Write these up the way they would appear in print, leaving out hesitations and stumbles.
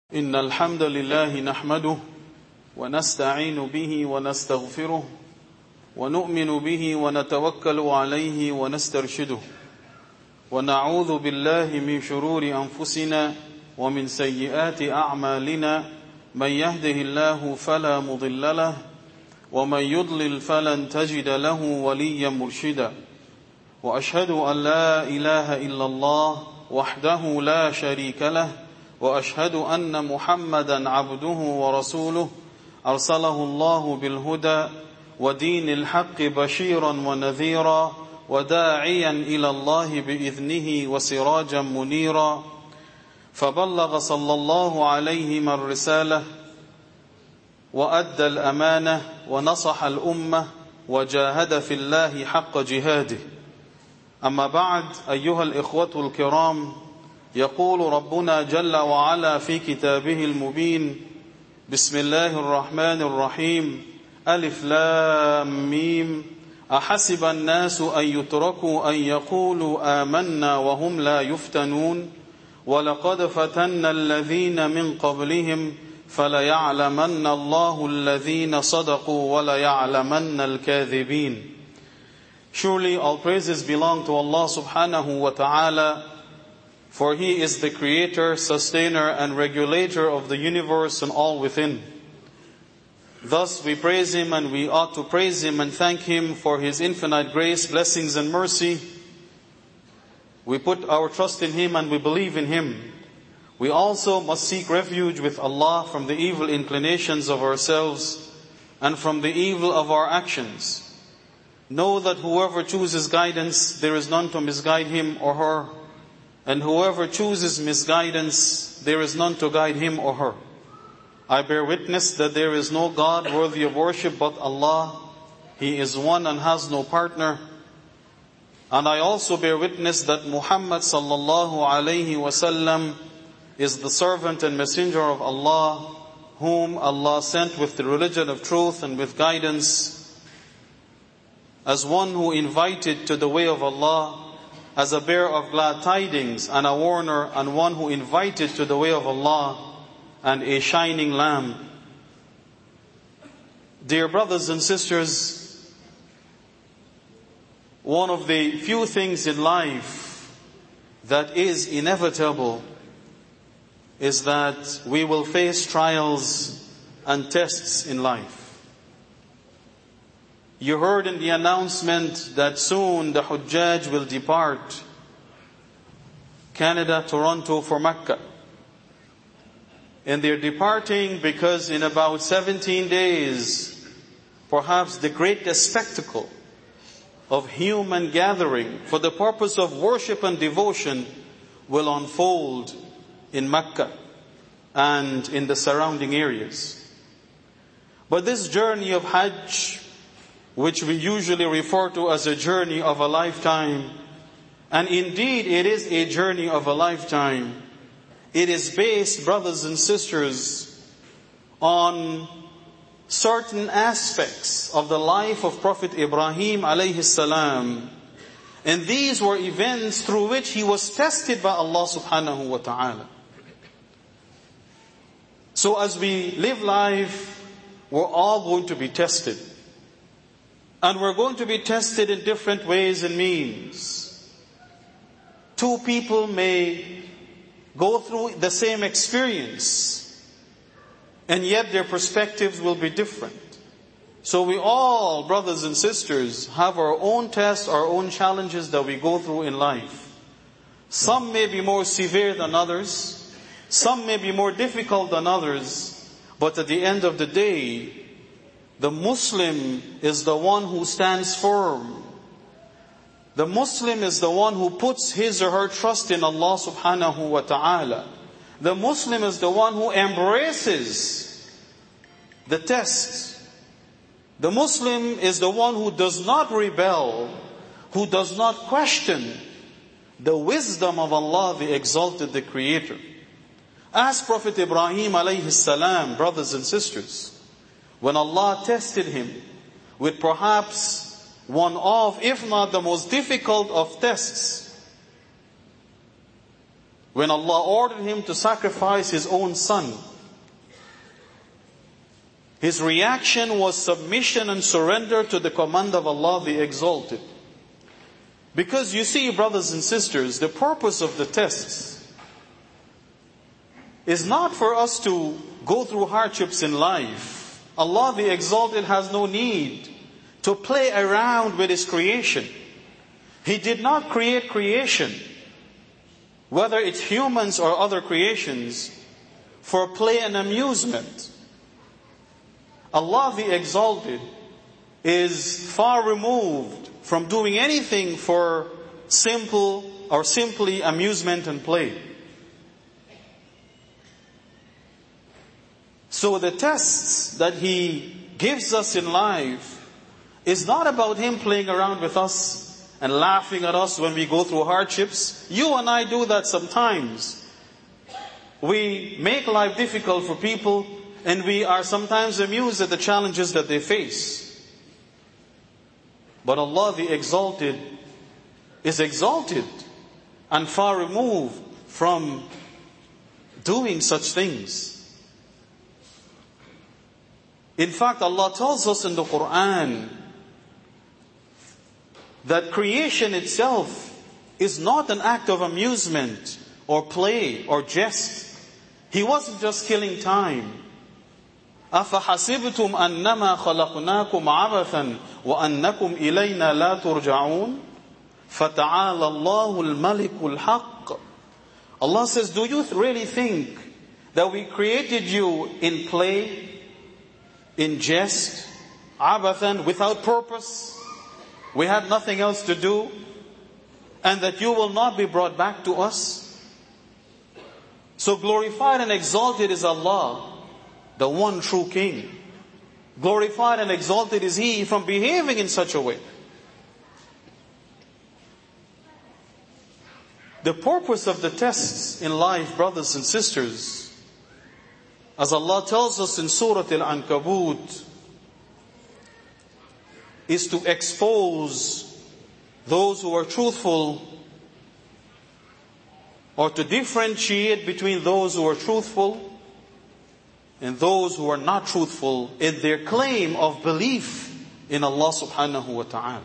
إن الحمد لله نحمده ونستعين به ونستغفره ونؤمن به ونتوكل عليه ونسترشده ونعوذ بالله من شرور أنفسنا ومن سيئات أعمالنا من يهده الله فلا مضل له ومن يضلل فلن تجد له وليا مرشدا وأشهد أن لا إله إلا الله وحده لا شريك له وأشهد أن محمدا عبده ورسوله أرسله الله بالهدى ودين الحق بشيرا ونذيرا وداعيا إلى الله بإذنه وسراجا منيرا فبلغ صلى الله عليه من الرسالة وأدى الأمانة ونصح الأمة وجاهد في الله حق جهاده. أما بعد، أيها الإخوة الكرام، يقول ربنا جل وعلا في كتابه المبين: بسم الله الرحمن الرحيم، ألف لام ميم، أحسب الناس أن يتركوا أن يقولوا آمنا وهم لا يفتنون ولقد فتنا الذين من قبلهم فليعلمن الله الذين صدقوا وليعلمن الكاذبين. Surely all praises belong to Allah subhanahu wa ta'ala, for He is the creator, sustainer and regulator of the universe and all within. Thus we praise Him, and we ought to praise Him and thank Him for His infinite grace, blessings and mercy. We put our trust in Him and we believe in Him. We also must seek refuge with Allah from the evil inclinations of ourselves and from the evil of our actions. Know that whoever chooses guidance, there is none to misguide him or her. And whoever chooses misguidance, there is none to guide him or her. I bear witness that there is no God worthy of worship but Allah. He is one and has no partner. And I also bear witness that Muhammad sallallahu alayhi wasallam is the servant and messenger of Allah, whom Allah sent with the religion of truth and with guidance, as one who invited to the way of Allah, as a bearer of glad tidings and a warner, and one who invited to the way of Allah, and a shining lamp. Dear brothers and sisters, one of the few things in life that is inevitable is that we will face trials and tests in life. You heard in the announcement that soon the Hujjaj will depart Canada, Toronto for Mecca. And they're departing because in about 17 days, perhaps the greatest spectacle of human gathering for the purpose of worship and devotion will unfold in Mecca and in the surrounding areas. But this journey of Hajj, which we usually refer to as a journey of a lifetime, and indeed it is a journey of a lifetime, it is based, brothers and sisters, on certain aspects of the life of Prophet Ibrahim alayhi salam. And these were events through which he was tested by Allah subhanahu wa ta'ala. So as we live life, we're all going to be tested. And we're going to be tested in different ways and means. Two people may go through the same experience, and yet their perspectives will be different. So we all, brothers and sisters, have our own tests, our own challenges that we go through in life. Some may be more severe than others. Some may be more difficult than others. But at the end of the day, the Muslim is the one who stands firm. The Muslim is the one who puts his or her trust in Allah subhanahu wa ta'ala. The Muslim is the one who embraces the test. The Muslim is the one who does not rebel, who does not question the wisdom of Allah, the Exalted, the Creator. As Prophet Ibrahim alayhi salam, brothers and sisters, when Allah tested him with perhaps one of, if not the most difficult of tests, when Allah ordered him to sacrifice his own son, his reaction was submission and surrender to the command of Allah the Exalted. Because you see, brothers and sisters, the purpose of the tests is not for us to go through hardships in life. Allah the Exalted has no need to play around with His creation. He did not create creation, whether it's humans or other creations, for play and amusement. Allah the Exalted is far removed from doing anything for simple or simply amusement and play. So the tests that He gives us in life is not about Him playing around with us and laughing at us when we go through hardships. You and I do that sometimes. We make life difficult for people, and we are sometimes amused at the challenges that they face. But Allah the Exalted is exalted and far removed from doing such things. In fact, Allah tells us in the Quran that creation itself is not an act of amusement or play or jest. He wasn't just killing time. أَفَحَسِبْتُمْ أَنَّمَا خَلَقْنَاكُمْ عَبَثًا وَأَنَّكُمْ إِلَيْنَا لَا تُرْجَعُونَ فَتَعَالَى اللَّهُ الْمَلِكُ الْحَقِّ. Allah says, do you really think that we created you in play, in jest, عَبَثًا, without purpose? We had nothing else to do, and that you will not be brought back to us? So glorified and exalted is Allah, the one true King. Glorified and exalted is He from behaving in such a way. The purpose of the tests in life, brothers and sisters, as Allah tells us in Surah Al-Ankabut, is to expose those who are truthful, or to differentiate between those who are truthful and those who are not truthful in their claim of belief in Allah subhanahu wa ta'ala.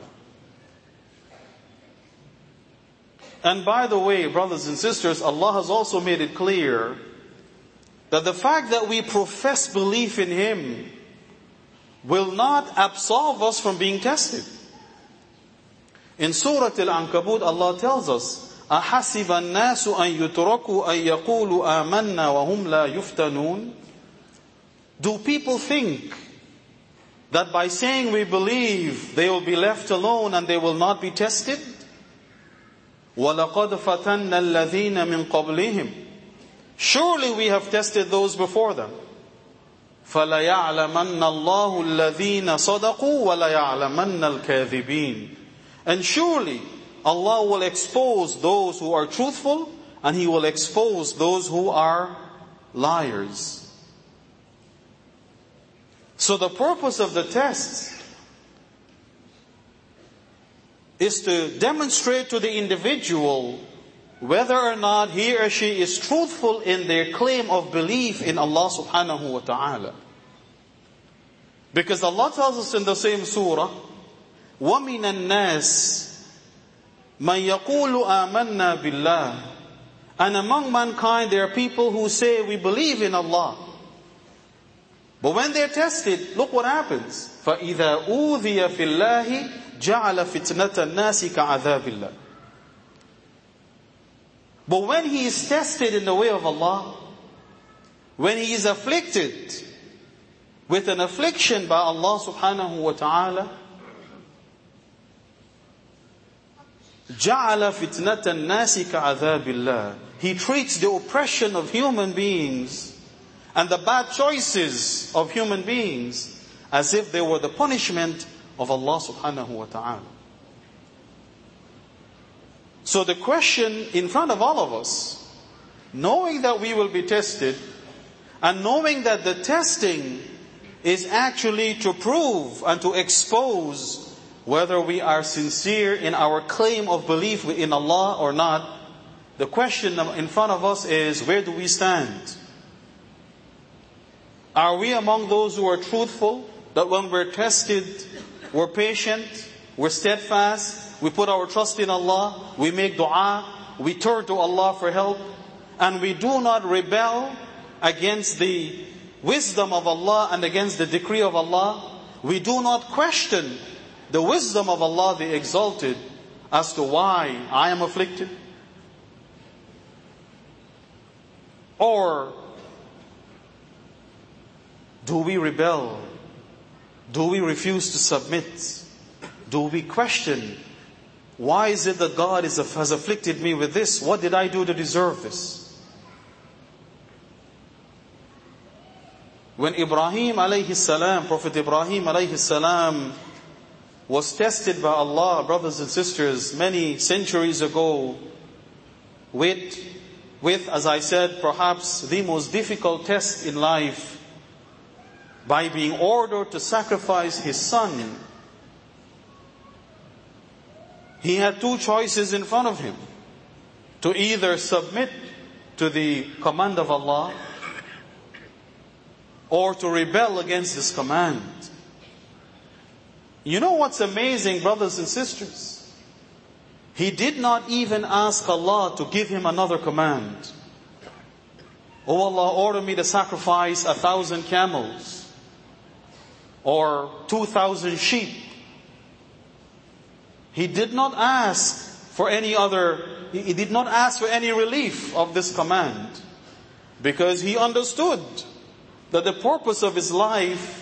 And by the way, brothers and sisters, Allah has also made it clear that the fact that we profess belief in Him will not absolve us from being tested. In Surah Al-Ankabut, Allah tells us, أَحَسِبَ النَّاسُ أَن يُتْرَكُوا أَن يَقُولُوا آمَنَّا وَهُمْ لَا يُفْتَنُونَ. Do people think that by saying we believe, they will be left alone and they will not be tested? وَلَقَدْ فَتَنَّ الَّذِينَ مِنْ قَبْلِهِمْ. Surely we have tested those before them. فَلَيَعْلَمَنَّ اللَّهُ الَّذِينَ صَدَقُوا وَلَيَعْلَمَنَّ الْكَاذِبِينَ. And surely Allah will expose those who are truthful, and He will expose those who are liars. So the purpose of the test is to demonstrate to the individual whether or not he or she is truthful in their claim of belief in Allah subhanahu wa ta'ala. Because Allah tells us in the same surah, وَمِنَ النَّاسِ مَنْ يَقُولُ آمَنَّا بِاللَّهِ. And among mankind there are people who say we believe in Allah. But when they're tested, look what happens. فَإِذَا أُوذِيَ فِي اللَّهِ جَعَلَ فِتْنَةَ النَّاسِ كَعَذَابِ اللَّهِ. But when he is tested in the way of Allah, when he is afflicted with an affliction by Allah subhanahu wa ta'ala, جَعَلَ فِتْنَةَ النَّاسِ كَعَذَابِ اللَّهِ. He treats the oppression of human beings and the bad choices of human beings as if they were the punishment of Allah subhanahu wa ta'ala. So the question in front of all of us, knowing that we will be tested, and knowing that the testing is actually to prove and to expose whether we are sincere in our claim of belief in Allah or not, The question in front of us is, where do we stand? Are we among those who are truthful, that when we're tested, we're patient, we're steadfast, we put our trust in Allah, we make dua, we turn to Allah for help, and we do not rebel against the wisdom of Allah and against the decree of Allah? We do not question the wisdom of Allah, the Exalted, as to why I am afflicted? Or do we rebel? Do we refuse to submit? Do we question, why is it that God has afflicted me with this? What did I do to deserve this? When Ibrahim alayhi salam, Prophet Ibrahim alayhi salam, was tested by Allah, brothers and sisters, many centuries ago, with, as I said, perhaps the most difficult test in life, by being ordered to sacrifice his son. He had two choices in front of him: to either submit to the command of Allah, or to rebel against His command. You know what's amazing, brothers and sisters? He did not even ask Allah to give him another command. Oh Allah, order me to sacrifice 1,000 camels or 2,000 sheep. He did not ask for any other, he did not ask for any relief of this command, because he understood that the purpose of his life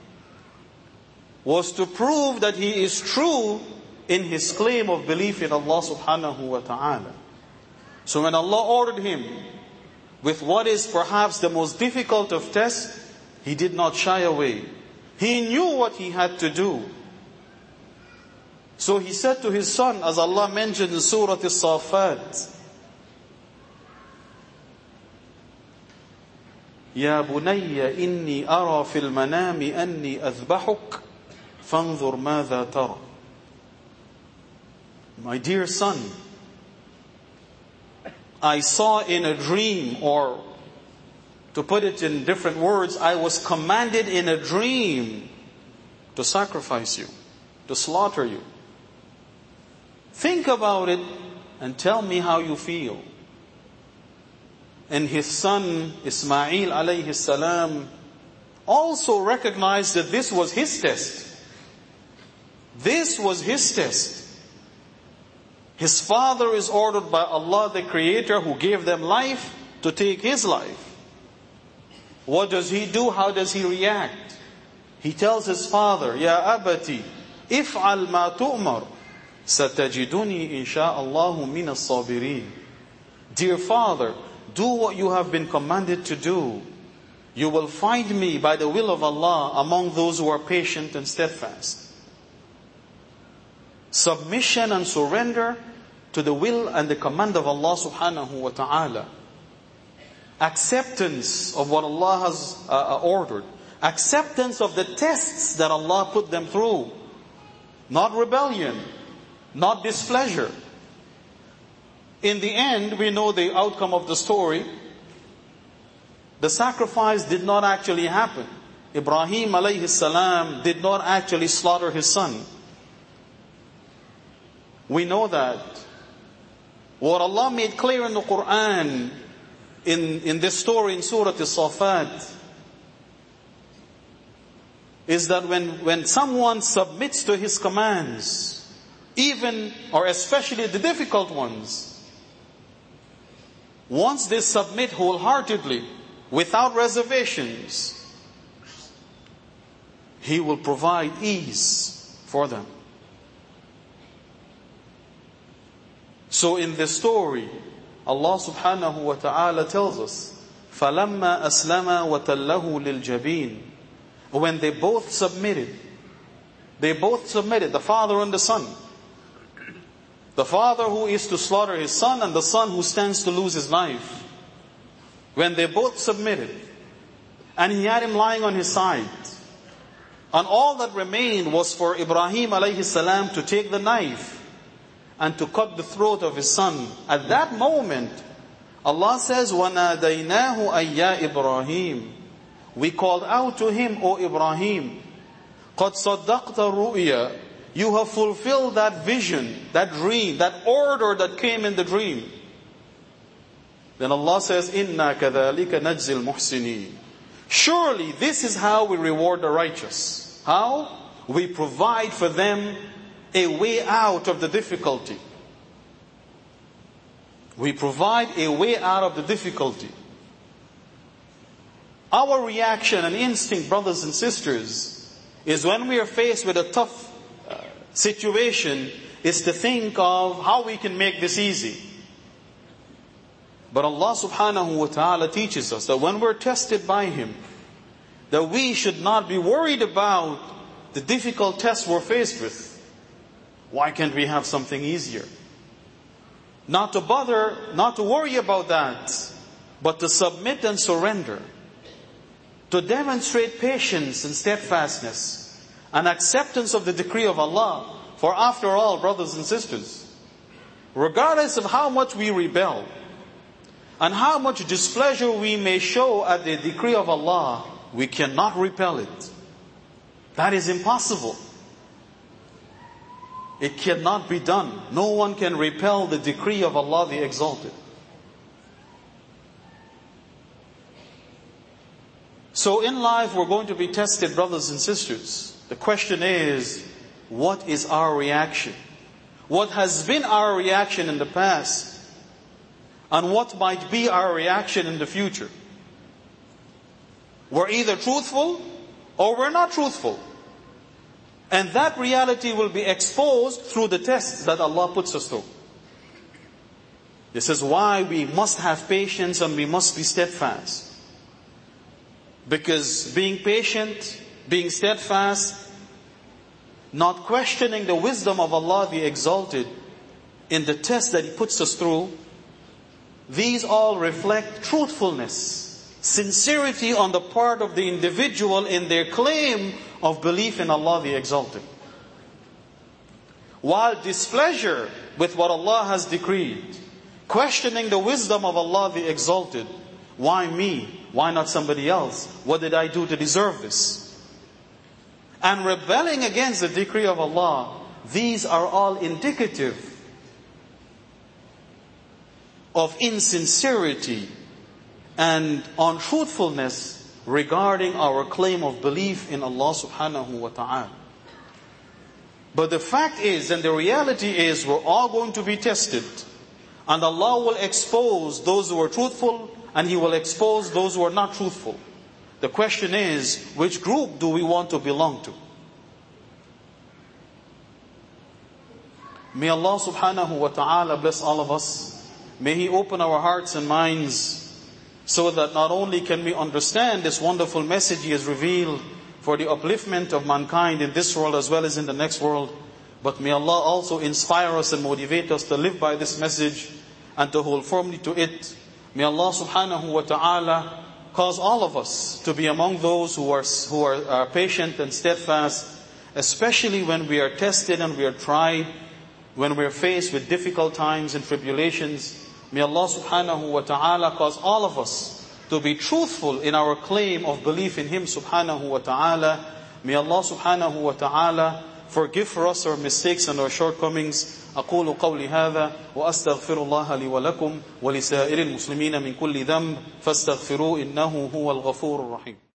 was to prove that he is true in his claim of belief in Allah subhanahu wa ta'ala. So when Allah ordered him with what is perhaps the most difficult of tests, he did not shy away. He knew what he had to do. So he said to his son, as Allah mentioned in Surah As-Saffat, يا بني إني أرى في المنام أني أذبحك فانظر ماذا ترى. My dear son, I saw in a dream, or to put it in different words, I was commanded in a dream to sacrifice you, to slaughter you. Think about it and tell me how you feel. And his son Ismail alayhi salam also recognized that this was his test. This was his test. His father is ordered by Allah, the Creator, who gave them life, to take his life. What does he do? How does he react? He tells his father, Ya abati, if'al ma tu'mar, satajiduni insha'Allahu min as-sabirin. Dear father, do what you have been commanded to do. You will find me, by the will of Allah, among those who are patient and steadfast. Submission and surrender to the will and the command of Allah subhanahu wa ta'ala. Acceptance of what Allah has ordered. Acceptance of the tests that Allah put them through. Not rebellion, not displeasure. In the end, we know the outcome of the story. The sacrifice did not actually happen. Ibrahim alayhi salam did not actually slaughter his son. We know that. What Allah made clear in the Quran, in this story in Surah As-Saffat, is that when someone submits to His commands, even or especially the difficult ones, once they submit wholeheartedly, without reservations, He will provide ease for them. So in this story, Allah subhanahu wa ta'ala tells us, فَلَمَّا أَسْلَمَا وَتَلَّهُ لِلْجَبِينِ. When they both submitted, the father and the son. The father who is to slaughter his son, and the son who stands to lose his life. When they both submitted, and he had him lying on his side, and all that remained was for Ibrahim alayhi salam to take the knife and to cut the throat of his son. At that moment, Allah says, وَنَادَيْنَاهُ أَيْ يَا إِبْرَاهِيمُ. We called out to him, O Ibrahim, قَدْ صَدَّقْتَ الرُّؤْيَا. You have fulfilled that vision, that dream, that order that came in the dream. Then Allah says, إِنَّا كَذَلِكَ نَجْزِي الْمُحْسِنِينَ. Surely this is how we reward the righteous. How? We provide for them a way out of the difficulty. We provide a way out of the difficulty. Our reaction and instinct, brothers and sisters, is when we are faced with a tough situation, is to think of how we can make this easy. But Allah subhanahu wa ta'ala teaches us that when we're tested by Him, that we should not be worried about the difficult tests we're faced with. Why can't we have something easier? Not to bother, not to worry about that, but to submit and surrender. To demonstrate patience and steadfastness and acceptance of the decree of Allah. For after all, brothers and sisters, regardless of how much we rebel and how much displeasure we may show at the decree of Allah, we cannot repel it. That is impossible. It cannot be done. No one can repel the decree of Allah the Exalted. So in life we're going to be tested, brothers and sisters. The question is, what is our reaction? What has been our reaction in the past? And what might be our reaction in the future? We're either truthful or we're not truthful. And that reality will be exposed through the tests that Allah puts us through. This is why we must have patience and we must be steadfast. Because being patient, being steadfast, not questioning the wisdom of Allah the Exalted in the test that He puts us through, these all reflect truthfulness, sincerity on the part of the individual in their claim of belief in Allah the Exalted. While displeasure with what Allah has decreed, questioning the wisdom of Allah the Exalted, why me? Why not somebody else? What did I do to deserve this? And rebelling against the decree of Allah, these are all indicative of insincerity and untruthfulness regarding our claim of belief in Allah subhanahu wa ta'ala. But the fact is, and the reality is, we're all going to be tested. And Allah will expose those who are truthful, and He will expose those who are not truthful. The question is, which group do we want to belong to? May Allah subhanahu wa ta'ala bless all of us. May He open our hearts and minds so that not only can we understand this wonderful message He has revealed for the upliftment of mankind in this world as well as in the next world, but may Allah also inspire us and motivate us to live by this message and to hold firmly to it. May Allah subhanahu wa ta'ala cause all of us to be among those who are patient and steadfast, especially when we are tested and we are tried, when we are faced with difficult times and tribulations. May Allah subhanahu wa ta'ala cause all of us to be truthful in our claim of belief in Him subhanahu wa ta'ala. May Allah subhanahu wa ta'ala forgive for us our mistakes and our shortcomings. أقول قولي هذا وأستغفر الله لي ولكم ولسائر المسلمين من كل ذنب فاستغفروه إنه هو الغفور الرحيم.